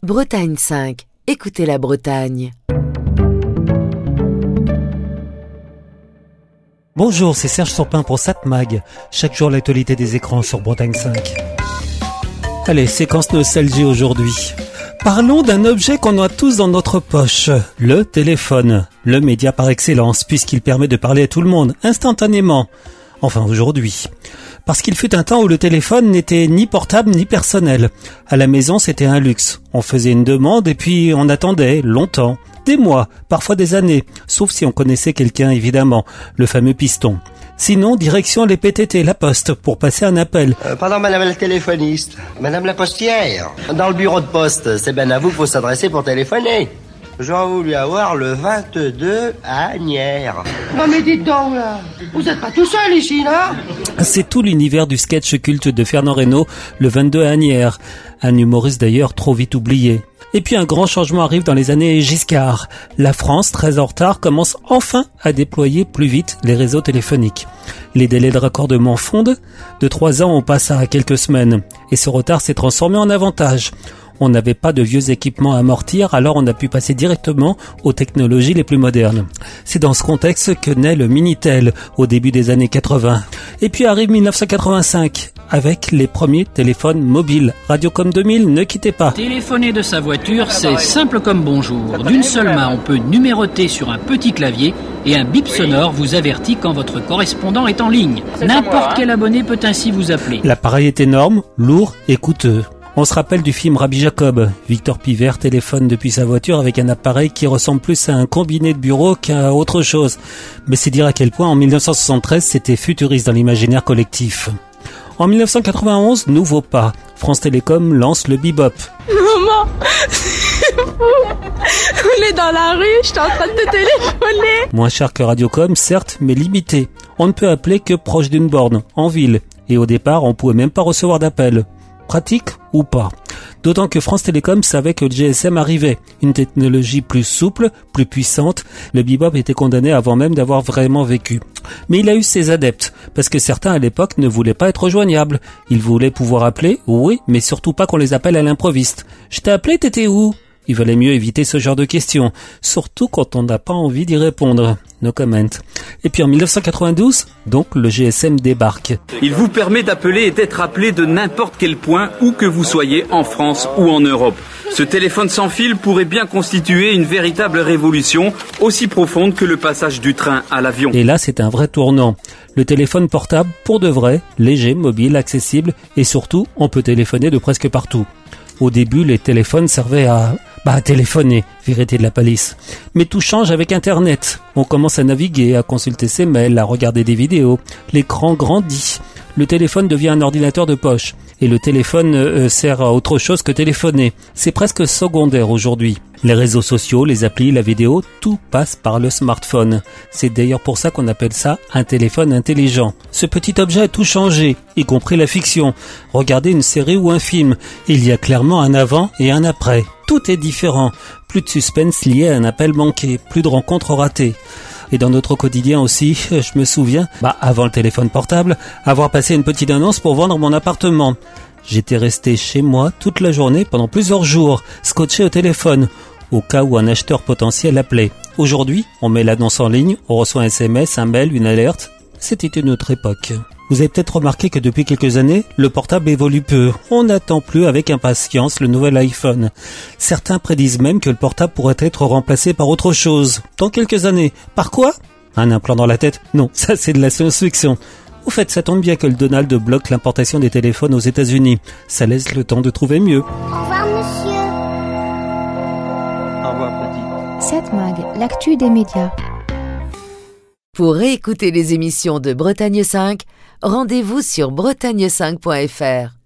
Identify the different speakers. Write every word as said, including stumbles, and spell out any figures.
Speaker 1: Bretagne cinq. Écoutez la Bretagne.
Speaker 2: Bonjour, c'est Serge Surpin pour Satmag. Chaque jour, l'actualité des écrans sur Bretagne cinq. Allez, séquence nostalgie aujourd'hui. Parlons d'un objet qu'on a tous dans notre poche, le téléphone. Le média par excellence, puisqu'il permet de parler à tout le monde, instantanément. Enfin, aujourd'hui. Parce qu'il fut un temps où le téléphone n'était ni portable ni personnel. À la maison, c'était un luxe. On faisait une demande et puis on attendait longtemps. Des mois, parfois des années. Sauf si on connaissait quelqu'un, évidemment. Le fameux piston. Sinon, direction les P T T, la poste, pour passer un appel.
Speaker 3: Euh, pardon, madame la téléphoniste. Madame la postière. Dans le bureau de poste, c'est bien à vous qu'il faut s'adresser pour téléphoner. J'aurais voulu avoir le vingt-deux à Agnières.
Speaker 4: Non mais dites donc là, vous n'êtes pas tout seul ici là?
Speaker 2: C'est tout l'univers du sketch culte de Fernand Reynaud, le vingt-deux à Agnières. Un humoriste d'ailleurs trop vite oublié. Et puis un grand changement arrive dans les années Giscard. La France, très en retard, commence enfin à déployer plus vite les réseaux téléphoniques. Les délais de raccordement fondent. De trois ans, on passe à quelques semaines. Et ce retard s'est transformé en avantage. On n'avait pas de vieux équipements à amortir, alors on a pu passer directement aux technologies les plus modernes. C'est dans ce contexte que naît le Minitel au début des années quatre-vingts. Et puis arrive dix-neuf cent quatre-vingt-cinq avec les premiers téléphones mobiles. Radiocom deux mille, ne quittez pas.
Speaker 5: Téléphoner de sa voiture, c'est simple comme bonjour. D'une seule main, on peut numéroter sur un petit clavier et un bip sonore vous avertit quand votre correspondant est en ligne. N'importe quel abonné peut ainsi vous appeler.
Speaker 2: L'appareil est énorme, lourd et coûteux. On se rappelle du film Rabbi Jacob. Victor Pivert téléphone depuis sa voiture avec un appareil qui ressemble plus à un combiné de bureau qu'à autre chose. Mais c'est dire à quel point en dix-neuf cent soixante-treize c'était futuriste dans l'imaginaire collectif. En dix-neuf cent quatre-vingt-onze, nouveau pas. France Télécom lance le bebop.
Speaker 6: Maman, c'est fou. On est dans la rue, je suis en train de te téléphoner.
Speaker 2: Moins cher que Radiocom, certes, mais limité. On ne peut appeler que proche d'une borne, en ville. Et au départ, on pouvait même pas recevoir d'appel. Pratique ou pas. D'autant que France Télécom savait que le G S M arrivait. Une technologie plus souple, plus puissante. Le bebop était condamné avant même d'avoir vraiment vécu. Mais il a eu ses adeptes, parce que certains à l'époque ne voulaient pas être rejoignables. Ils voulaient pouvoir appeler, oui, mais surtout pas qu'on les appelle à l'improviste. « Je t'ai appelé, t'étais où ?» Il valait mieux éviter ce genre de questions, surtout quand on n'a pas envie d'y répondre. No comment. Et puis en dix-neuf cent quatre-vingt-douze, donc le G S M débarque.
Speaker 7: Il vous permet d'appeler et d'être appelé de n'importe quel point, où que vous soyez, en France ou en Europe. Ce téléphone sans fil pourrait bien constituer une véritable révolution, aussi profonde que le passage du train à l'avion.
Speaker 2: Et là, c'est un vrai tournant. Le téléphone portable, pour de vrai, léger, mobile, accessible, et surtout, on peut téléphoner de presque partout. Au début, les téléphones servaient à, bah, à téléphoner, vérité de la palisse. Mais tout change avec Internet. On commence à naviguer, à consulter ses mails, à regarder des vidéos. L'écran grandit. Le téléphone devient un ordinateur de poche. Et le téléphone euh, sert à autre chose que téléphoner. C'est presque secondaire aujourd'hui. Les réseaux sociaux, les applis, la vidéo, tout passe par le smartphone. C'est d'ailleurs pour ça qu'on appelle ça un téléphone intelligent. Ce petit objet a tout changé, y compris la fiction. Regardez une série ou un film. Il y a clairement un avant et un après. Tout est différent. Plus de suspense lié à un appel manqué, plus de rencontres ratées. Et dans notre quotidien aussi, je me souviens, bah avant le téléphone portable, avoir passé une petite annonce pour vendre mon appartement. J'étais resté chez moi toute la journée pendant plusieurs jours, scotché au téléphone, au cas où un acheteur potentiel appelait. Aujourd'hui, on met l'annonce en ligne, on reçoit un S M S, un mail, une alerte. C'était une autre époque. Vous avez peut-être remarqué que depuis quelques années, le portable évolue peu. On n'attend plus avec impatience le nouvel iPhone. Certains prédisent même que le portable pourrait être remplacé par autre chose. Dans quelques années. Par quoi ? Un implant dans la tête ? Non, ça c'est de la science-fiction. Au fait, ça tombe bien que le Donald bloque l'importation des téléphones aux États-Unis. Ça laisse le temps de trouver mieux.
Speaker 8: Au revoir, monsieur.
Speaker 3: Au revoir, petit.
Speaker 9: Satmag, l'actu des médias.
Speaker 1: Pour réécouter les émissions de Bretagne cinq, rendez-vous sur bretagne cinq point f r.